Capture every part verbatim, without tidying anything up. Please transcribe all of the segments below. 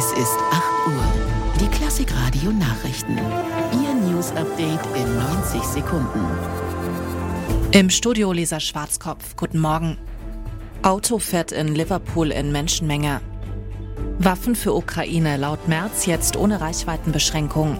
Es ist acht Uhr. Die Klassik-Radio Nachrichten. Ihr News-Update in neunzig Sekunden. Im Studio Lisa Schwarzkopf. Guten Morgen. Auto fährt in Liverpool in Menschenmenge. Waffen für Ukraine laut Merz jetzt ohne Reichweitenbeschränkung.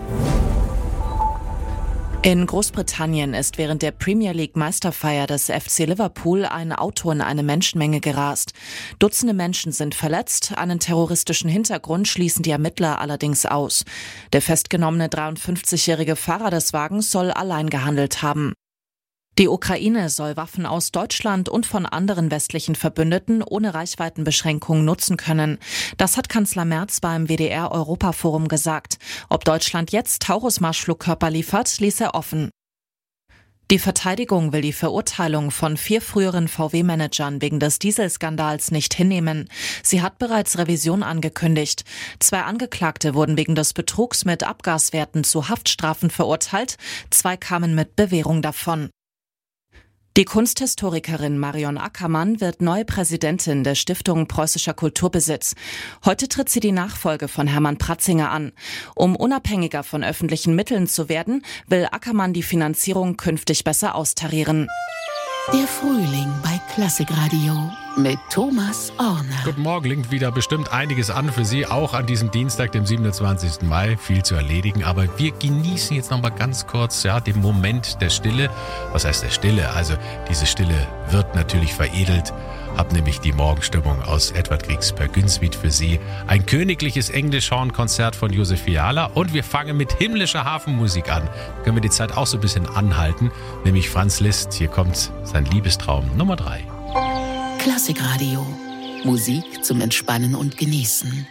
In Großbritannien ist während der Premier League Meisterfeier des F C Liverpool ein Auto in eine Menschenmenge gerast. Dutzende Menschen sind verletzt, einen terroristischen Hintergrund schließen die Ermittler allerdings aus. Der festgenommene dreiundfünfzigjährige Fahrer des Wagens soll allein gehandelt haben. Die Ukraine soll Waffen aus Deutschland und von anderen westlichen Verbündeten ohne Reichweitenbeschränkung nutzen können. Das hat Kanzler Merz beim W D R-Europaforum gesagt. Ob Deutschland jetzt Taurus-Marschflugkörper liefert, ließ er offen. Die Verteidigung will die Verurteilung von vier früheren V W-Managern wegen des Dieselskandals nicht hinnehmen. Sie hat bereits Revision angekündigt. Zwei Angeklagte wurden wegen des Betrugs mit Abgaswerten zu Haftstrafen verurteilt. Zwei kamen mit Bewährung davon. Die Kunsthistorikerin Marion Ackermann wird neue Präsidentin der Stiftung Preußischer Kulturbesitz. Heute tritt sie die Nachfolge von Hermann Pratzinger an. Um unabhängiger von öffentlichen Mitteln zu werden, will Ackermann die Finanzierung künftig besser austarieren. Der Frühling bei Klassik-Radio mit Thomas Orner. Guten Morgen, liegt wieder bestimmt einiges an für Sie, auch an diesem Dienstag, dem siebenundzwanzigsten Mai. Viel zu erledigen, aber wir genießen jetzt noch mal ganz kurz ja, den Moment der Stille. Was heißt der Stille? Also diese Stille wird natürlich veredelt. Hab nämlich die Morgenstimmung aus Edvard Griegs Per Gynswyd für Sie. Ein königliches Englischhorn-Konzert von Josef Fiala und wir fangen mit himmlischer Hafenmusik an. Können wir die Zeit auch so ein bisschen anhalten, nämlich Franz Liszt. Hier kommt sein Liebestraum Nummer drei. Klassik-Radio. Musik zum Entspannen und Genießen.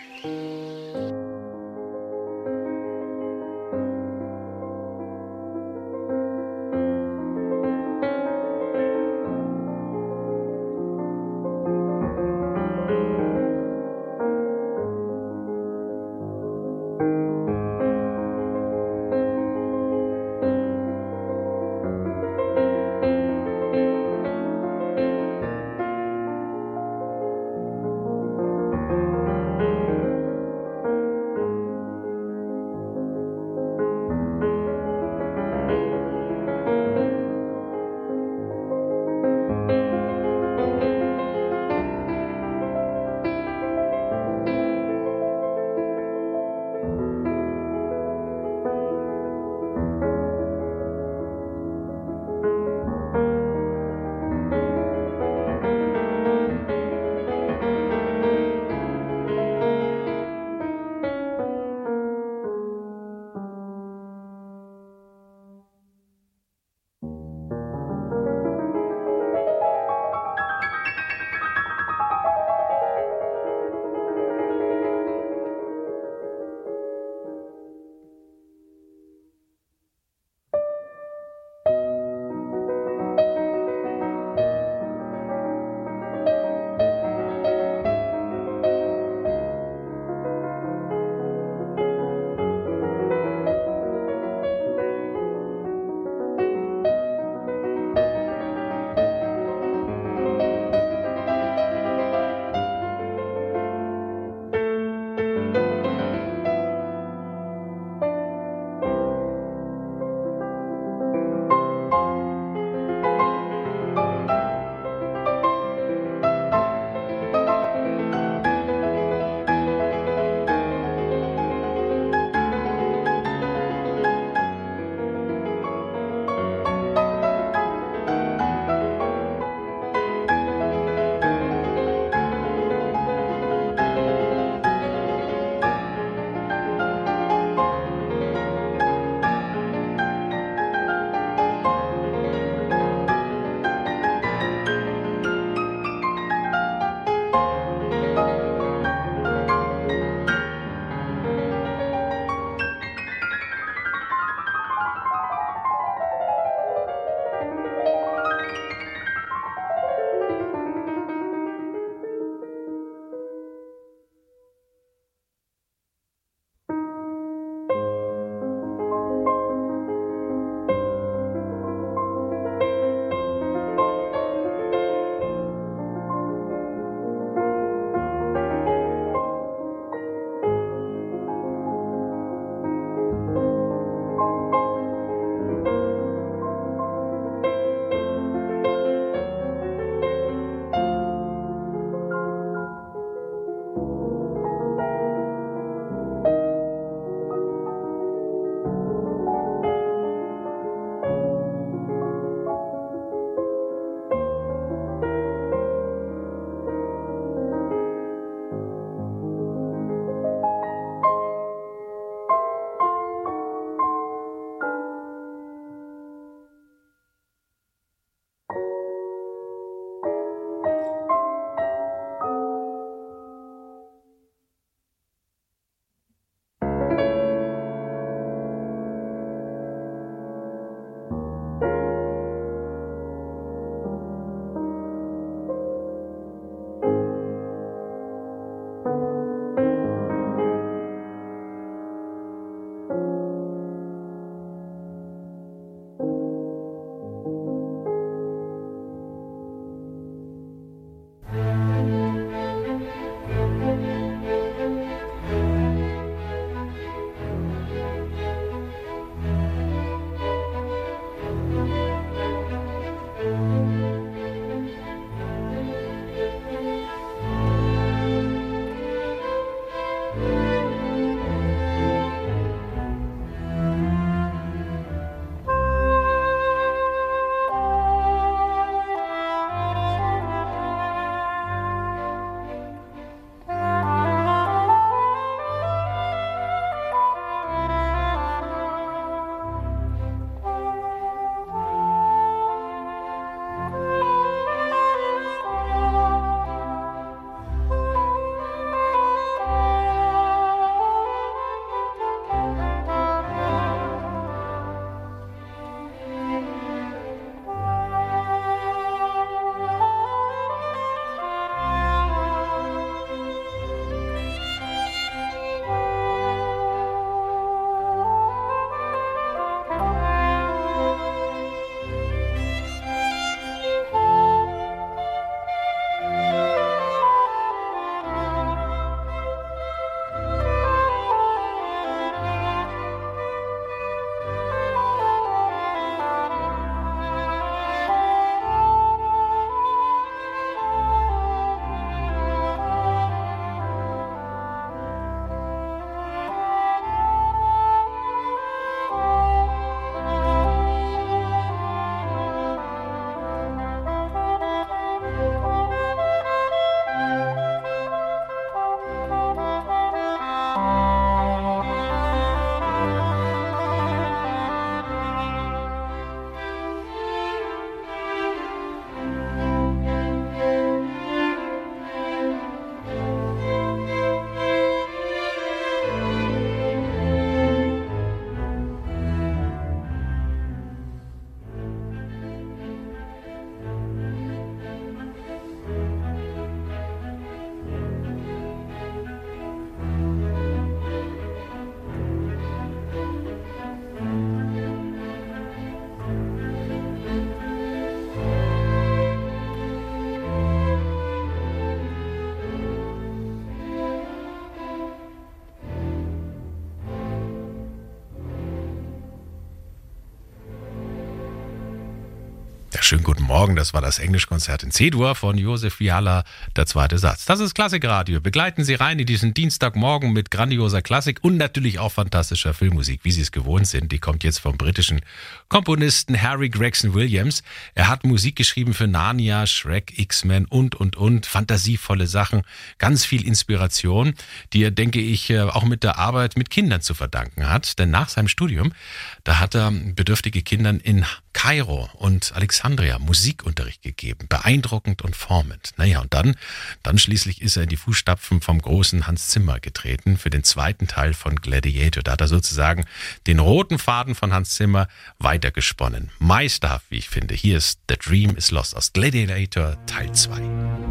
Ja, schönen guten Morgen, das war das Englischkonzert in C-Dur von Josef Fiala, der zweite Satz. Das ist Klassikradio. Begleiten Sie rein in diesen Dienstagmorgen mit grandioser Klassik und natürlich auch fantastischer Filmmusik, wie Sie es gewohnt sind. Die kommt jetzt vom britischen Komponisten Harry Gregson Williams. Er hat Musik geschrieben für Narnia, Shrek, X-Men und, und, und. Fantasievolle Sachen, ganz viel Inspiration, die er, denke ich, auch mit der Arbeit mit Kindern zu verdanken hat. Denn nach seinem Studium, da hat er bedürftige Kindern in Kairo und Alexandria Musikunterricht gegeben. Beeindruckend und formend. Naja, und dann, dann schließlich ist er in die Fußstapfen vom großen Hans Zimmer getreten für den zweiten Teil von Gladiator. Da hat er sozusagen den roten Faden von Hans Zimmer weitergesponnen. Meisterhaft, wie ich finde. Hier ist The Dream is Lost aus Gladiator Teil zwei.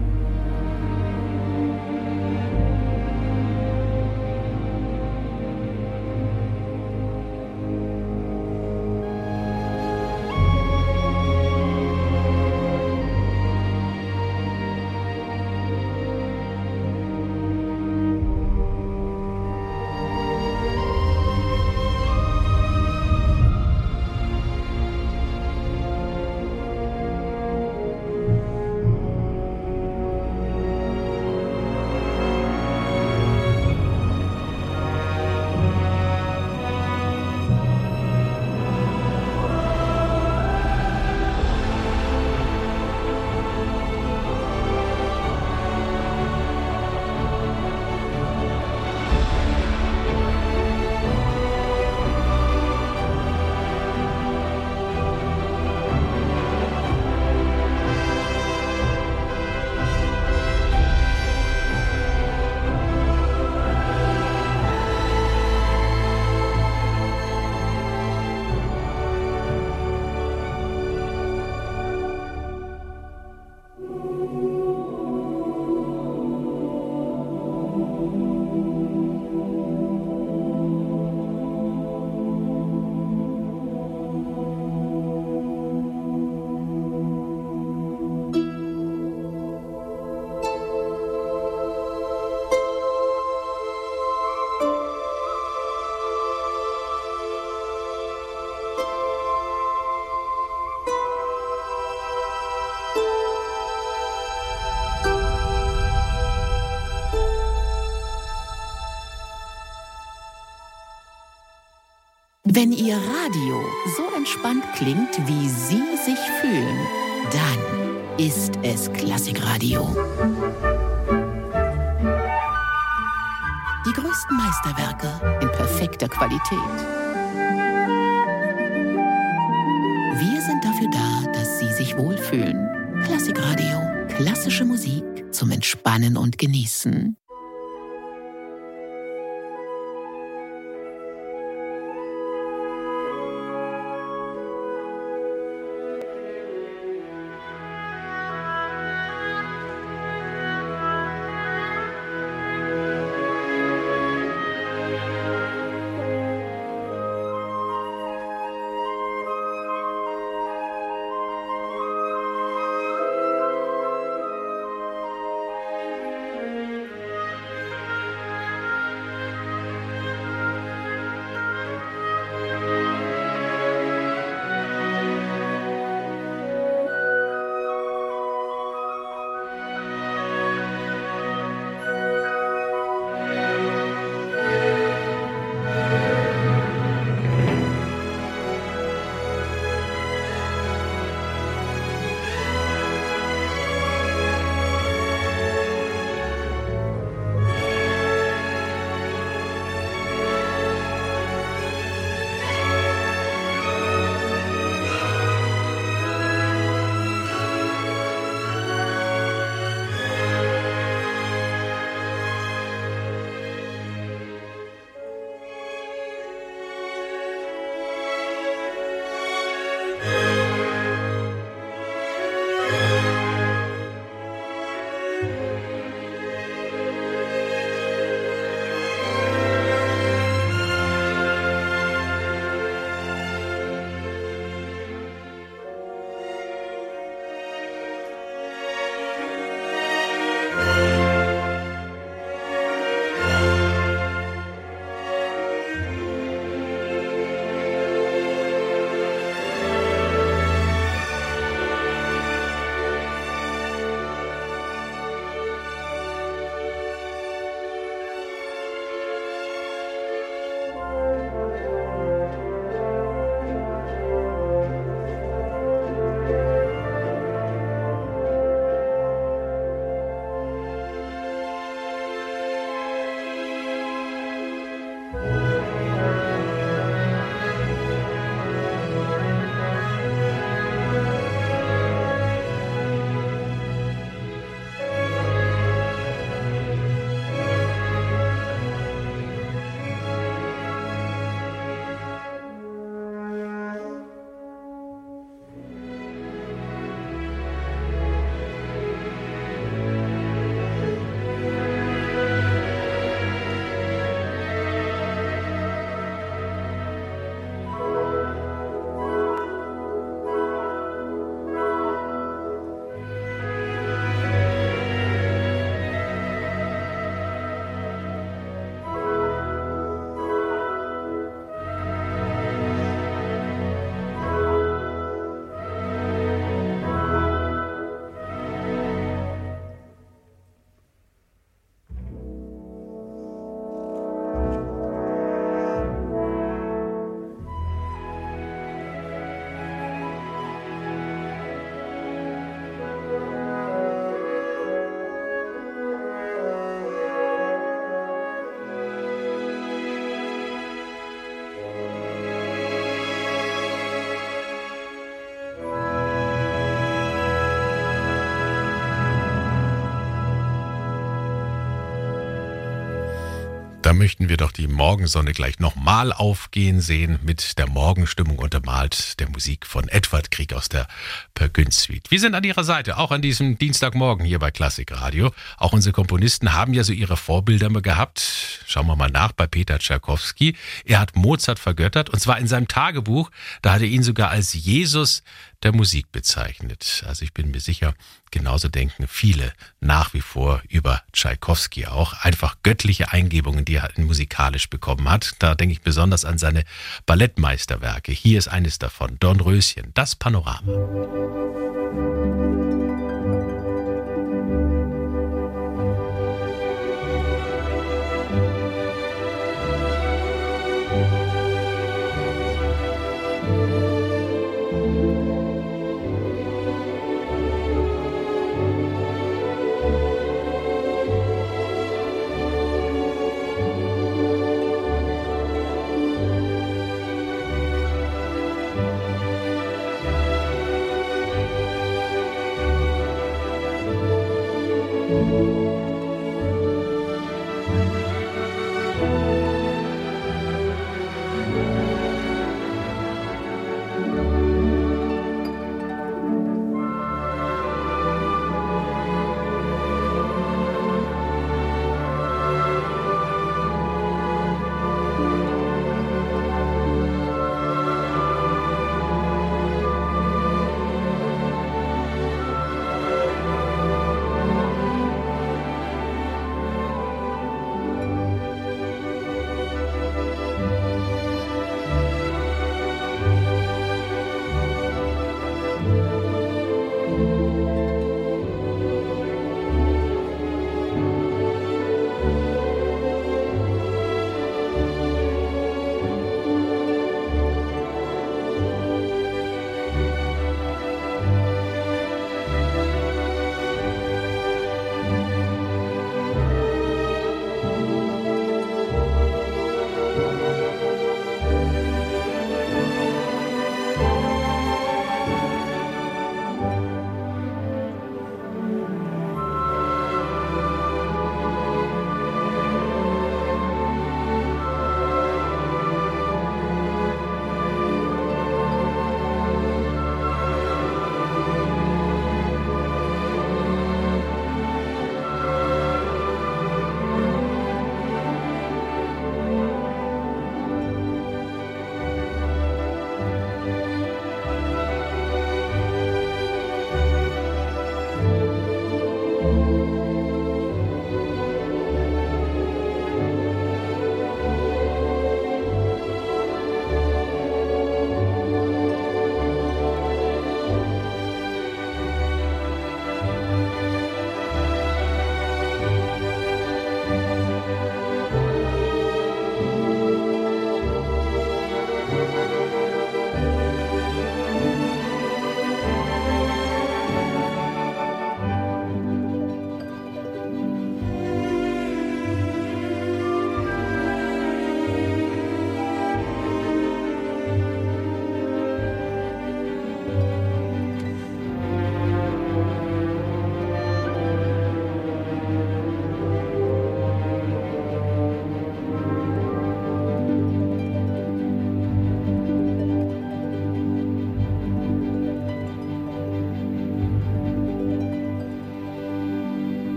Wenn Ihr Radio so entspannt klingt, wie Sie sich fühlen, dann ist es Klassikradio. Die größten Meisterwerke in perfekter Qualität. Wir sind dafür da, dass Sie sich wohlfühlen. Klassikradio, klassische Musik zum Entspannen und Genießen. Da möchten wir doch die Morgensonne gleich nochmal aufgehen sehen, mit der Morgenstimmung untermalt der Musik von Edvard Grieg aus der Per Gynt Suite. Wir sind an Ihrer Seite, auch an diesem Dienstagmorgen hier bei Klassikradio. Auch unsere Komponisten haben ja so ihre Vorbilder mal gehabt. Schauen wir mal nach bei Peter Tschaikowski. Er hat Mozart vergöttert, und zwar in seinem Tagebuch. Da hat er ihn sogar als Jesus der Musik bezeichnet. Also ich bin mir sicher, genauso denken viele nach wie vor über Tschaikowski auch. Einfach göttliche Eingebungen, die er musikalisch bekommen hat. Da denke ich besonders an seine Ballettmeisterwerke. Hier ist eines davon, Dornröschen, das Panorama.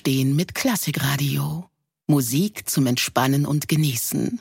Aufstehen mit Klassikradio. Musik zum Entspannen und Genießen.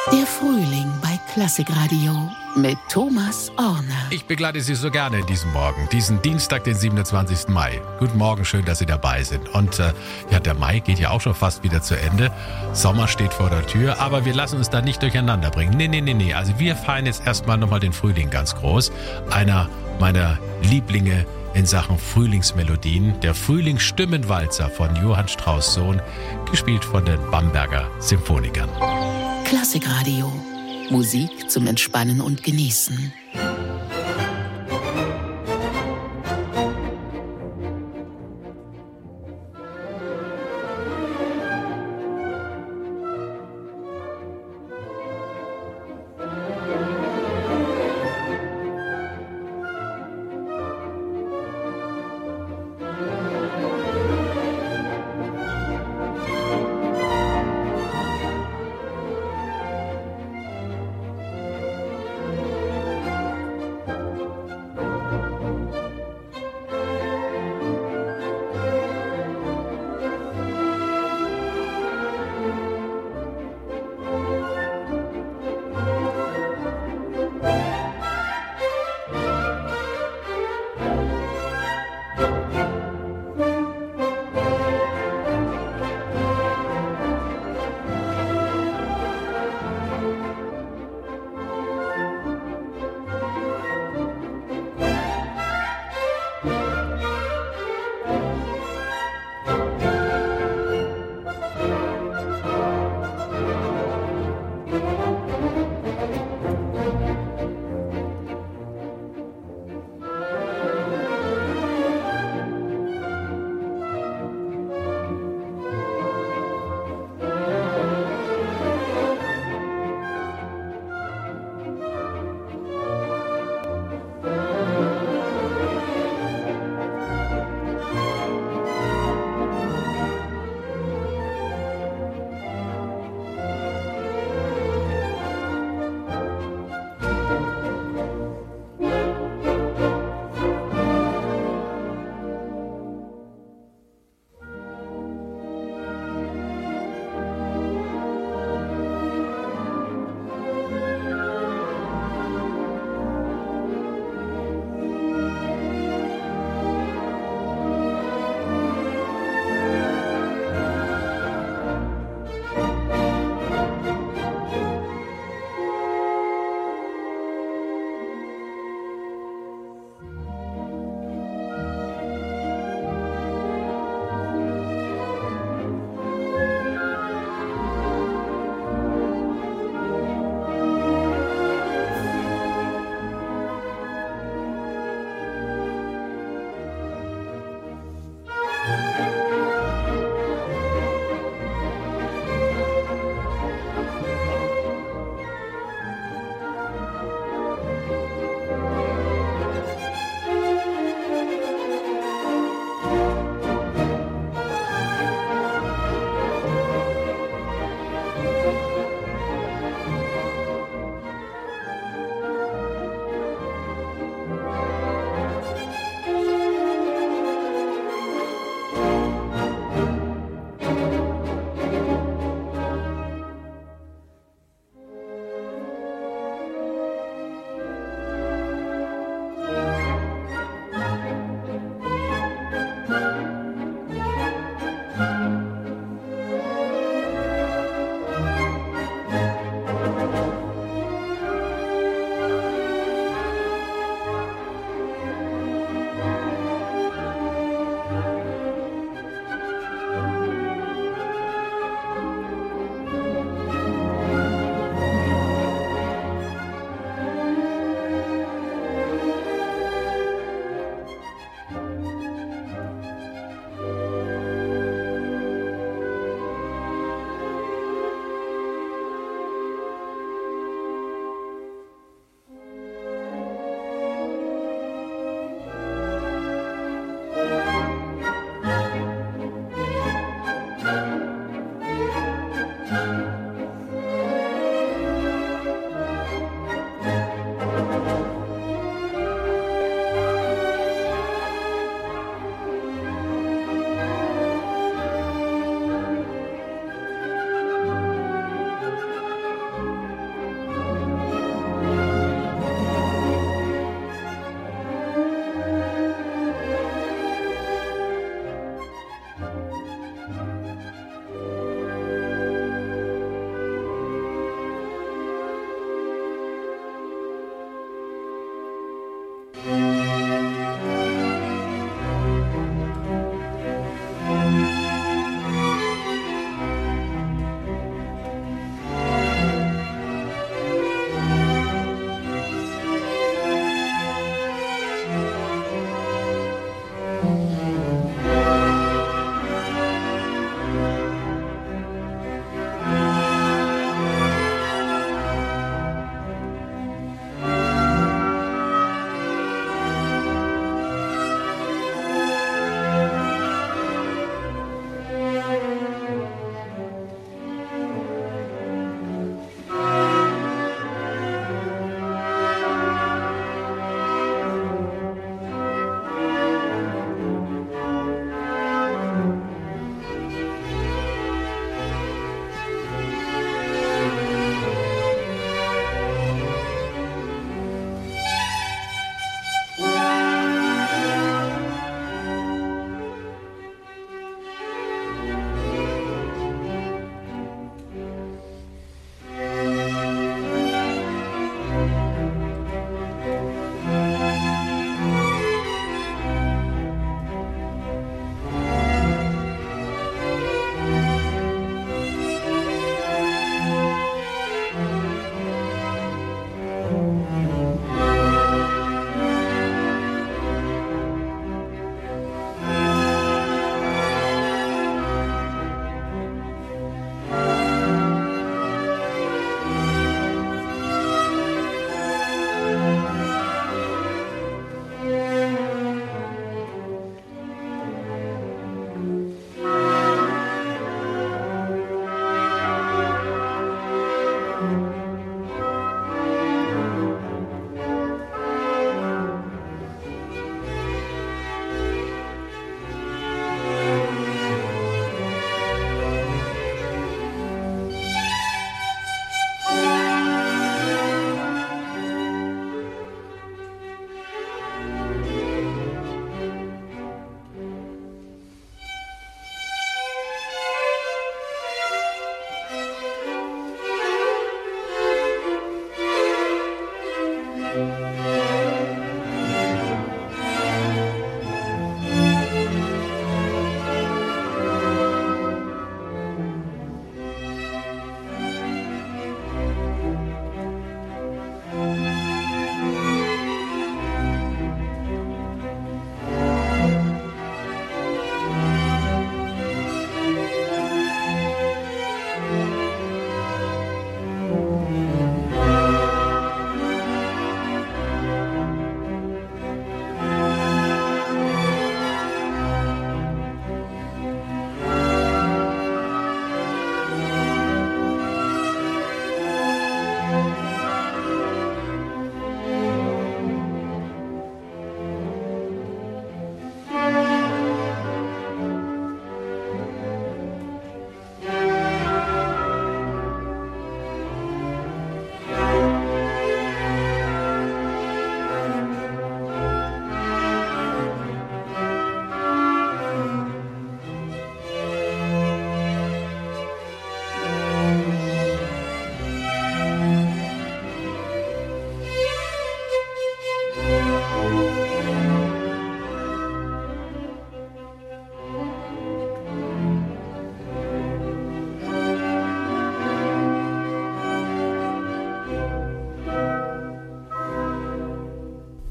Der Frühling bei Klassikradio mit Thomas Orner. Ich begleite Sie so gerne diesen Morgen, diesen Dienstag, den siebenundzwanzigsten Mai. Guten Morgen, schön, dass Sie dabei sind. Und äh, ja, der Mai geht ja auch schon fast wieder zu Ende. Sommer steht vor der Tür, aber wir lassen uns da nicht durcheinander bringen. Nee, nee, nee, nee. Also wir feiern jetzt erstmal nochmal den Frühling ganz groß. Einer meiner Lieblinge in Sachen Frühlingsmelodien, der Frühlingsstimmenwalzer von Johann Strauss Sohn, gespielt von den Bamberger Symphonikern. Klassikradio. Musik zum Entspannen und Genießen.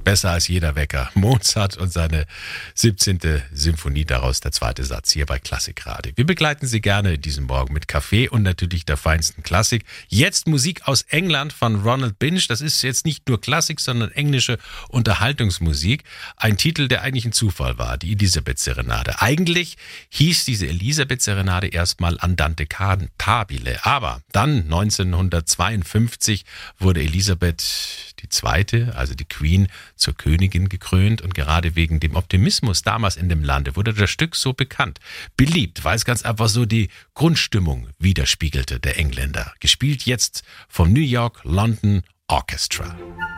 Besser als jeder Wecker. Mozart und seine siebzehnte Symphonie, daraus der zweite Satz hier bei Klassikradio. Wir begleiten Sie gerne diesen Morgen mit Kaffee und natürlich der feinsten Klassik. Jetzt Musik aus England von Ronald Binch. Das ist jetzt nicht nur Klassik, sondern englische Unterhaltungsmusik. Ein Titel, der eigentlich ein Zufall war, die Elisabeth-Serenade. Eigentlich hieß diese Elisabeth-Serenade erstmal Andante Cantabile. Aber dann neunzehnhundertzweiundfünfzig wurde Elisabeth die Zweite, also die Queen, zur Königin gekrönt und gerade wegen dem Optimismus damals in dem Lande wurde das Stück so bekannt. Beliebt, weil es ganz einfach so die Grundstimmung widerspiegelte der Engländer. Gespielt jetzt vom New York London Orchestra.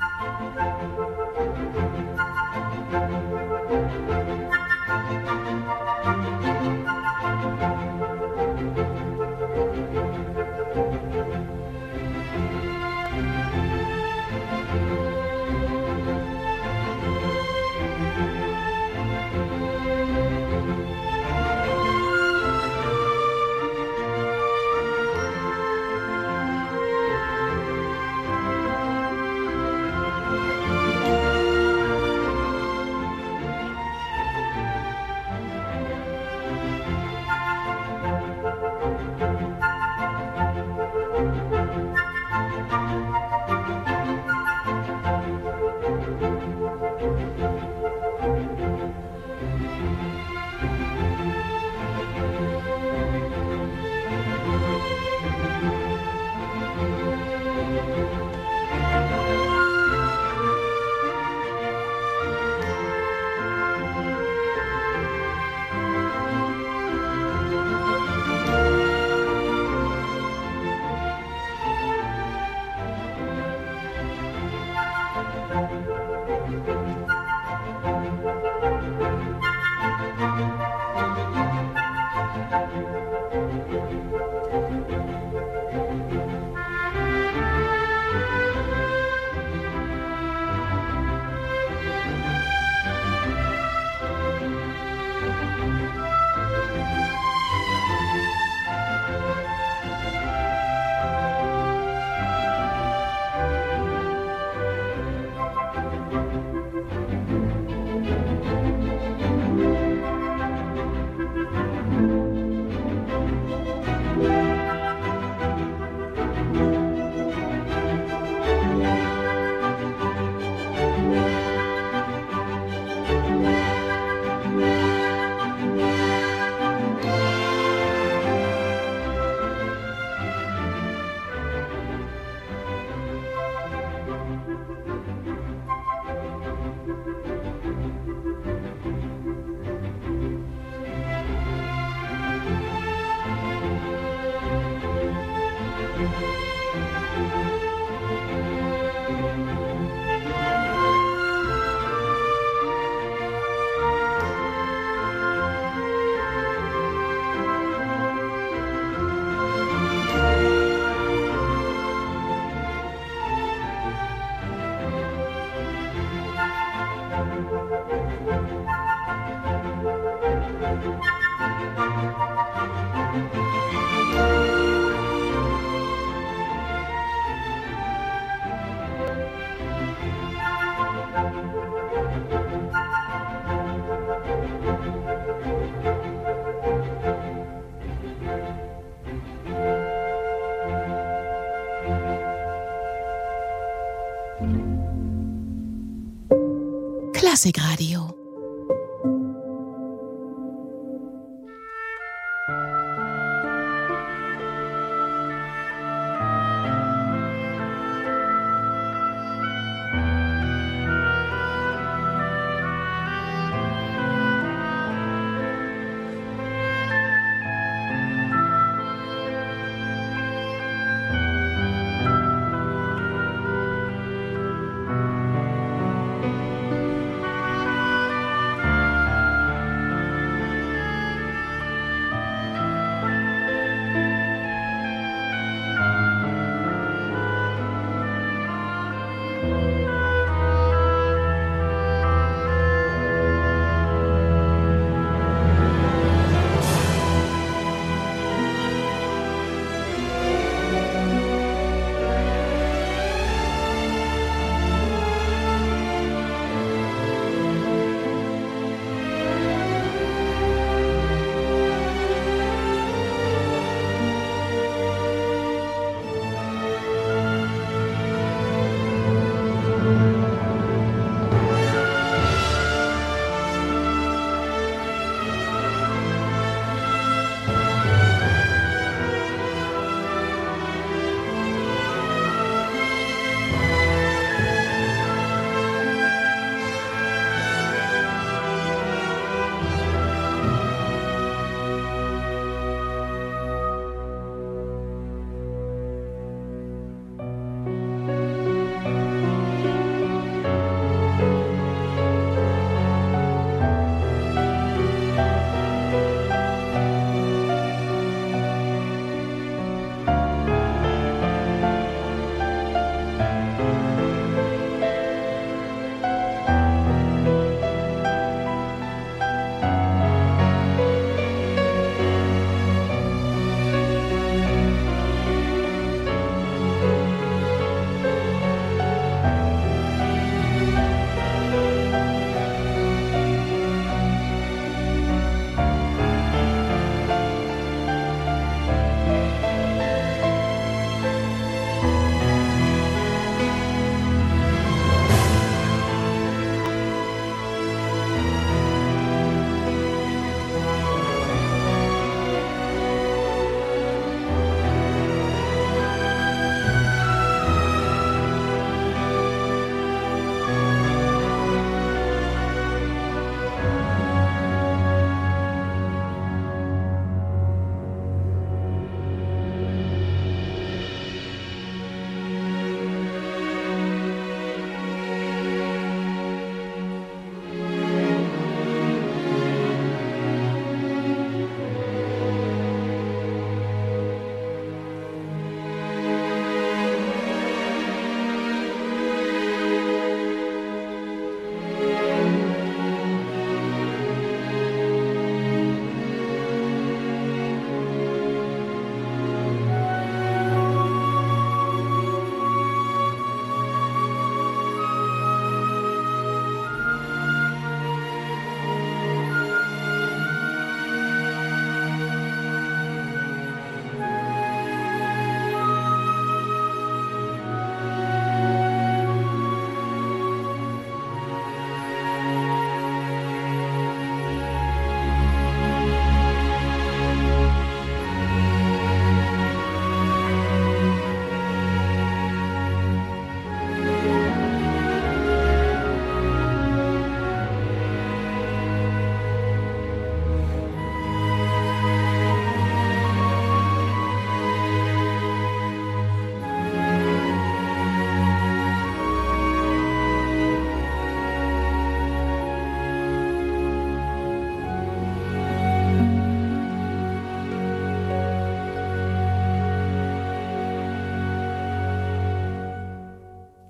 Klassikradio.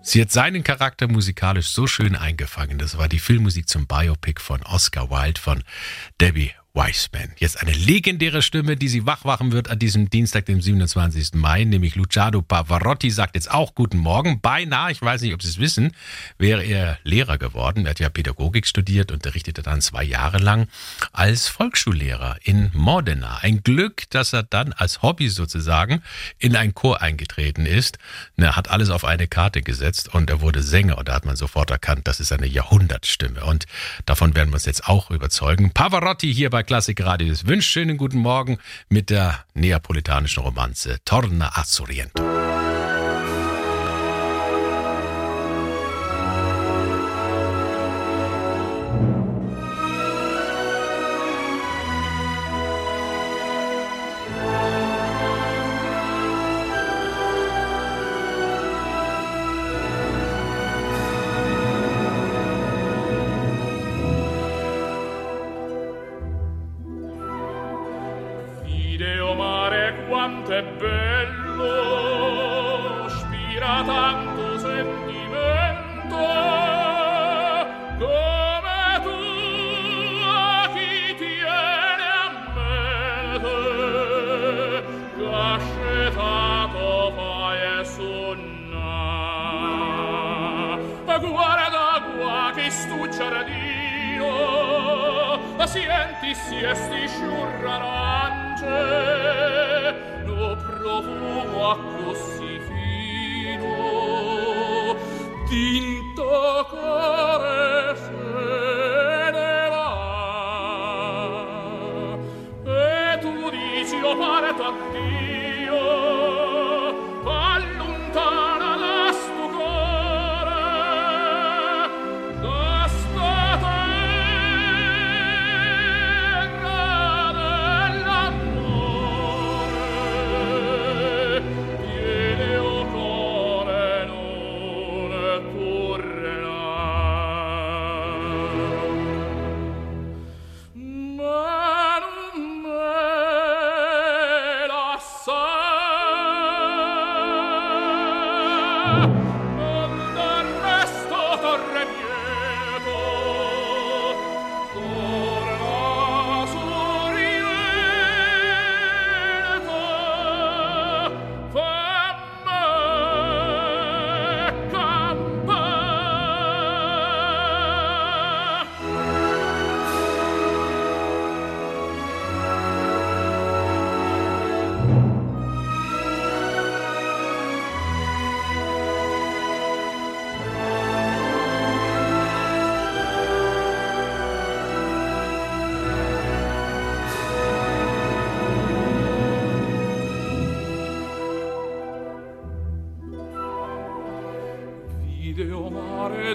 Sie hat seinen Charakter musikalisch so schön eingefangen. Das war die Filmmusik zum Biopic von Oscar Wilde von Debbie Wiseman. Jetzt eine legendäre Stimme, die Sie wachwachen wird an diesem Dienstag, dem siebenundzwanzigsten Mai, nämlich Luciano Pavarotti sagt jetzt auch Guten Morgen. Beinahe, ich weiß nicht, ob Sie es wissen, wäre er Lehrer geworden. Er hat ja Pädagogik studiert, unterrichtete dann zwei Jahre lang als Volksschullehrer in Modena. Ein Glück, dass er dann als Hobby sozusagen in einen Chor eingetreten ist. Er hat alles auf eine Karte gesetzt und er wurde Sänger und da hat man sofort erkannt, das ist eine Jahrhundertstimme und davon werden wir uns jetzt auch überzeugen. Pavarotti hier bei Klassik Radio. Es wünscht schönen guten Morgen mit der neapolitanischen Romanze Torna a Sorrento. Quanto è bello, spira tanto sentimento, come tu a chi tiene a mente, cascetato fai e sonna. Guarda qua che stu giardino, senti siesti sciurrarance, profumo a così fino, tinto cuore se ne va. E tu dici io parto a Dio, allontana da sto cuore, da sta terra dell'amore. Tiene o cuore non tornerà. Ma non me la sa. Non del resto torre lieto, torna sorriento, fammi campare. Video mare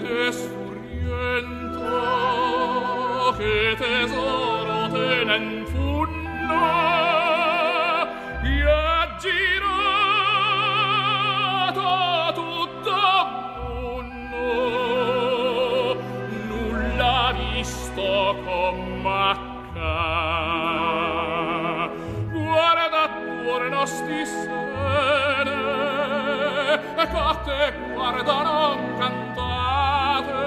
desuriento, che tesoro tenen funno, e ha girato tutto mondo, nulla visto com'acca. Guarda attorno sti sene, e catte guardano cantate,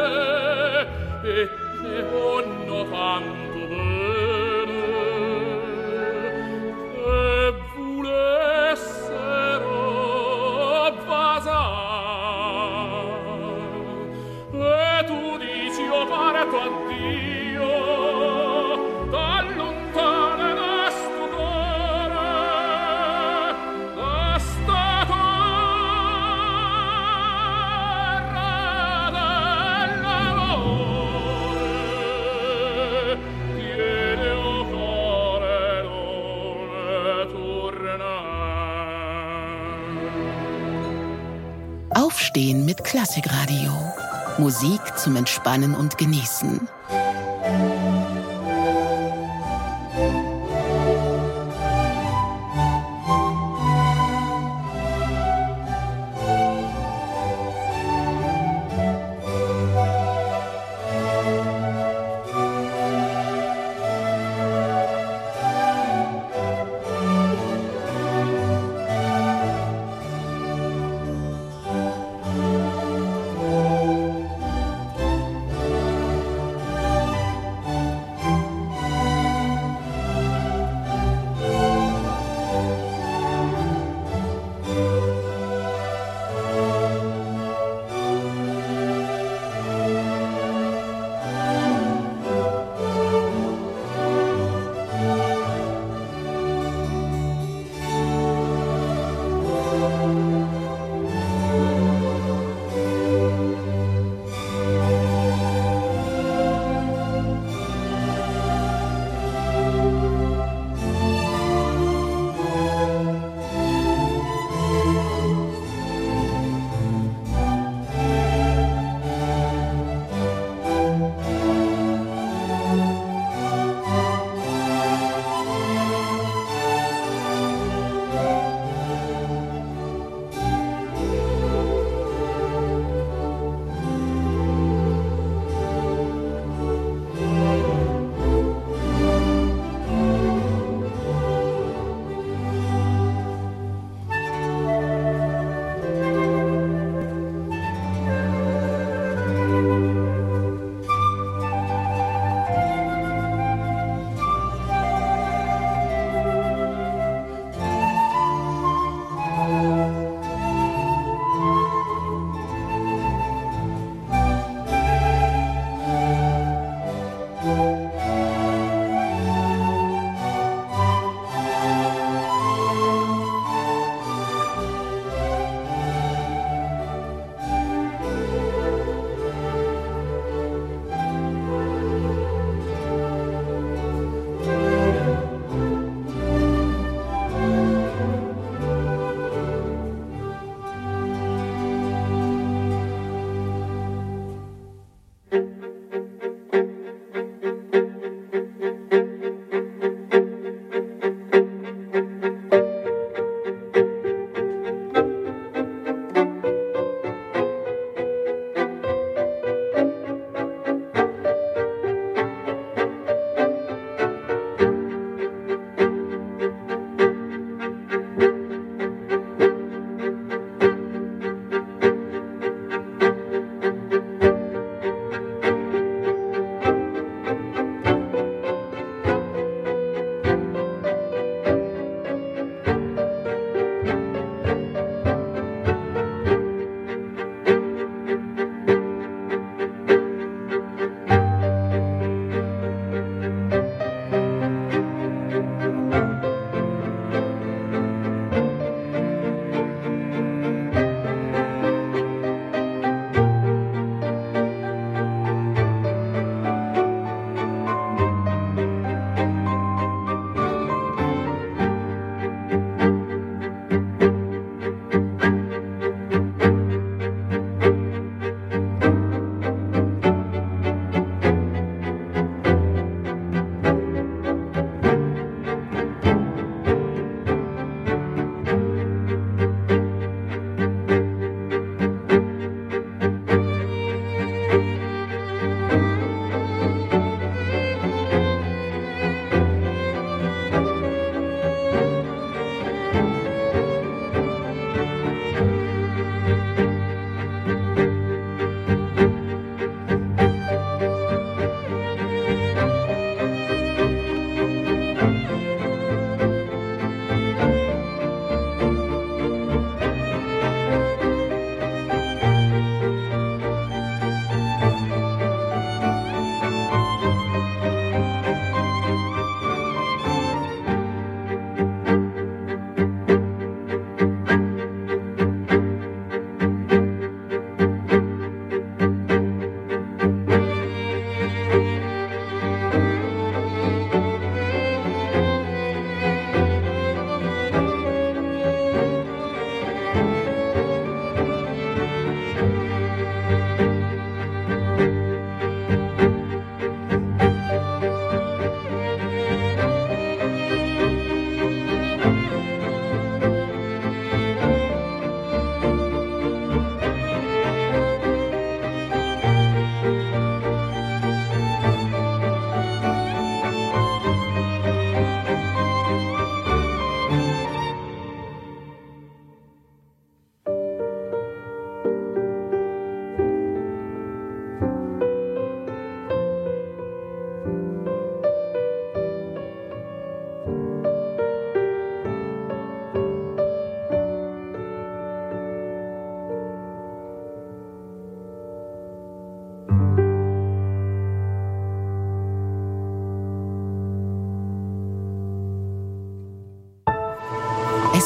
e te vonno tanto bene, che volessero vasare. E tu dici io parto a Dio, t'allontana da sto cuore, da sta terra dell'amore. Tiene o cuore non tornerà. Aufstehen mit Klassikradio. Musik zum Entspannen und Genießen.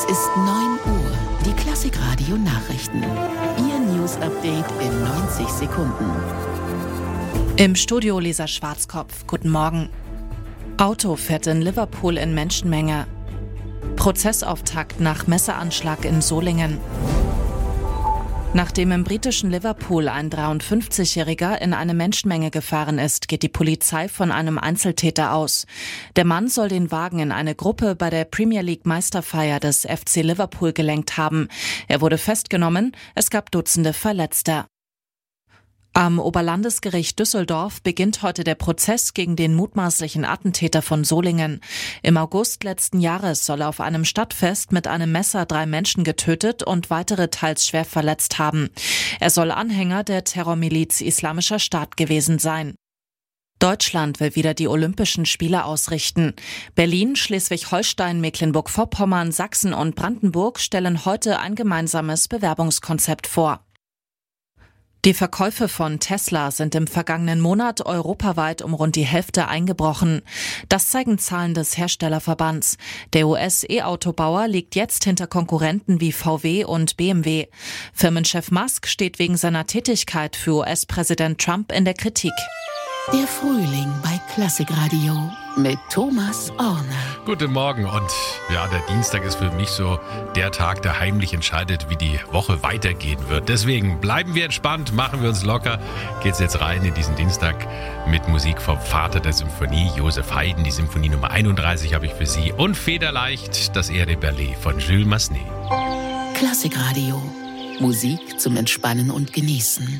ist neun Uhr. Die Klassikradio Nachrichten. Ihr News-Update in neunzig Sekunden. Im Studio Lisa Schwarzkopf. Guten Morgen. Auto fährt in Liverpool in Menschenmenge. Prozessauftakt nach Messeranschlag in Solingen. Nachdem im britischen Liverpool ein dreiundfünfzigjähriger in eine Menschenmenge gefahren ist, geht die Polizei von einem Einzeltäter aus. Der Mann soll den Wagen in eine Gruppe bei der Premier League Meisterfeier des F C Liverpool gelenkt haben. Er wurde festgenommen, es gab Dutzende Verletzte. Am Oberlandesgericht Düsseldorf beginnt heute der Prozess gegen den mutmaßlichen Attentäter von Solingen. Im August letzten Jahres soll er auf einem Stadtfest mit einem Messer drei Menschen getötet und weitere teils schwer verletzt haben. Er soll Anhänger der Terrormiliz Islamischer Staat gewesen sein. Deutschland will wieder die Olympischen Spiele ausrichten. Berlin, Schleswig-Holstein, Mecklenburg-Vorpommern, Sachsen und Brandenburg stellen heute ein gemeinsames Bewerbungskonzept vor. Die Verkäufe von Tesla sind im vergangenen Monat europaweit um rund die Hälfte eingebrochen. Das zeigen Zahlen des Herstellerverbands. Der U S-E-Autobauer liegt jetzt hinter Konkurrenten wie V W und B M W. Firmenchef Musk steht wegen seiner Tätigkeit für U S-Präsident Trump in der Kritik. Der Frühling bei Klassikradio mit Thomas Orner. Guten Morgen und ja, der Dienstag ist für mich so der Tag, der heimlich entscheidet, wie die Woche weitergehen wird. Deswegen bleiben wir entspannt, machen wir uns locker. Geht's jetzt rein in diesen Dienstag mit Musik vom Vater der Symphonie, Joseph Haydn. Die Symphonie Nummer einunddreißig habe ich für Sie und federleicht das Air de Berlin von Jules Massenet. Klassikradio. Musik zum Entspannen und Genießen.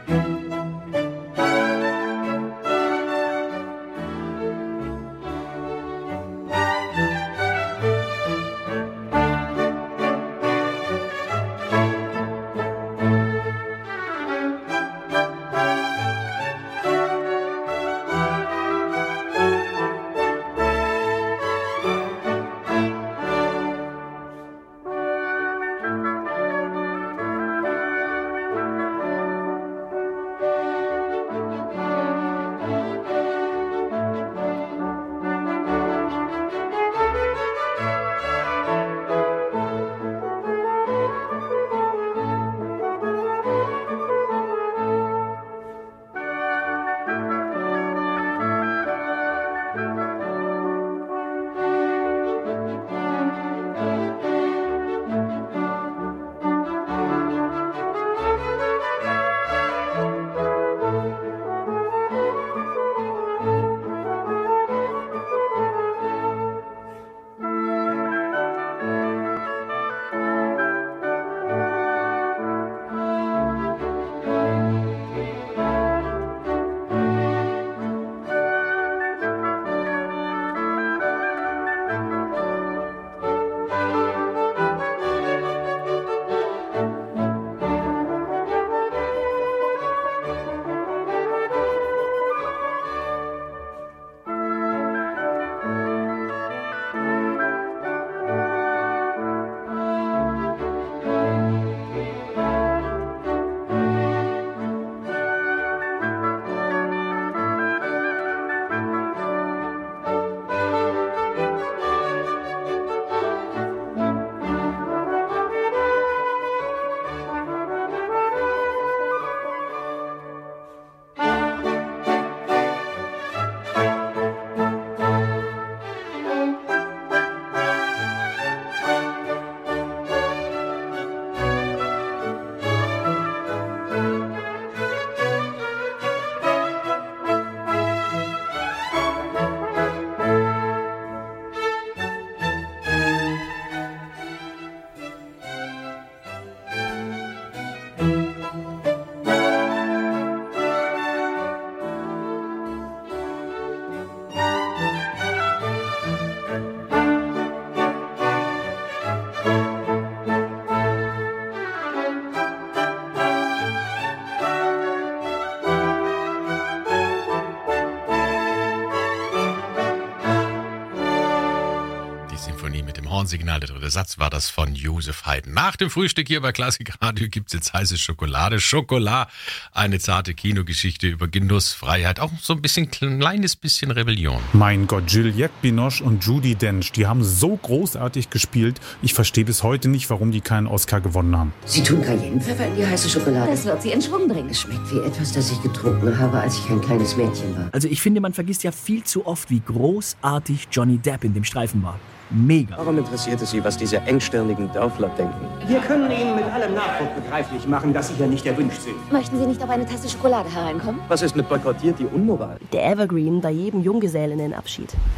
Hornsignal, der dritte Satz war das von Joseph Haydn. Nach dem Frühstück hier bei Klassik Radio gibt es jetzt heiße Schokolade. Schokolade, eine zarte Kinogeschichte über Genuss, Freiheit, auch so ein bisschen, kleines bisschen Rebellion. Mein Gott, Juliette Binoche und Judi Dench, die haben so großartig gespielt. Ich verstehe bis heute nicht, warum die keinen Oscar gewonnen haben. Sie tun Cayennepfeffer in die heiße Schokolade. Das wird sie in Schwung bringen. Es schmeckt wie etwas, das ich getrunken habe, als ich ein kleines Mädchen war. Also ich finde, man vergisst ja viel zu oft, wie großartig Johnny Depp in dem Streifen war. Mega. Warum interessiert es Sie, was diese engstirnigen Dörfler denken? Wir können Ihnen mit allem Nachdruck begreiflich machen, dass Sie hier nicht erwünscht sind. Möchten Sie nicht auf eine Tasse Schokolade hereinkommen? Was ist mit boykottiert die Unmoral? Der Evergreen bei jedem Junggeselleninnenabschied.